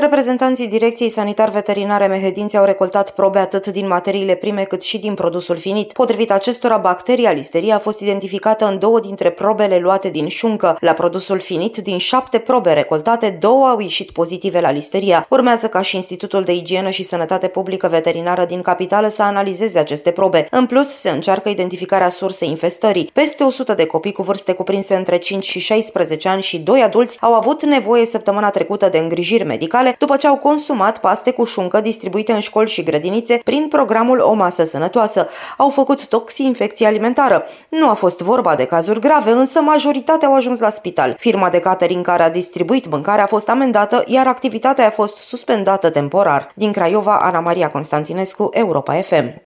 Reprezentanții Direcției Sanitar-Veterinare Mehedinți au recoltat probe atât din materiile prime cât și din produsul finit. Potrivit acestora, bacteria Listeria a fost identificată în 2 dintre probele luate din șuncă. La produsul finit, din 7 probe recoltate, 2 au ieșit pozitive la Listeria. Urmează ca și Institutul de Igienă și Sănătate Publică Veterinară din capitală să analizeze aceste probe. În plus, se încearcă identificarea sursei infestării. Peste 100 de copii cu vârste cuprinse între 5 și 16 ani și 2 adulți au avut nevoie săptămâna trecută de îngrijiri medicale după ce au consumat paste cu șuncă distribuite în școli și grădinițe prin programul O Masă Sănătoasă. Au făcut toxi-infecție alimentară. Nu a fost vorba de cazuri grave, însă majoritatea au ajuns la spital. Firma de catering care a distribuit mâncarea a fost amendată, iar activitatea a fost suspendată temporar. Din Craiova, Ana Maria Constantinescu, Europa FM.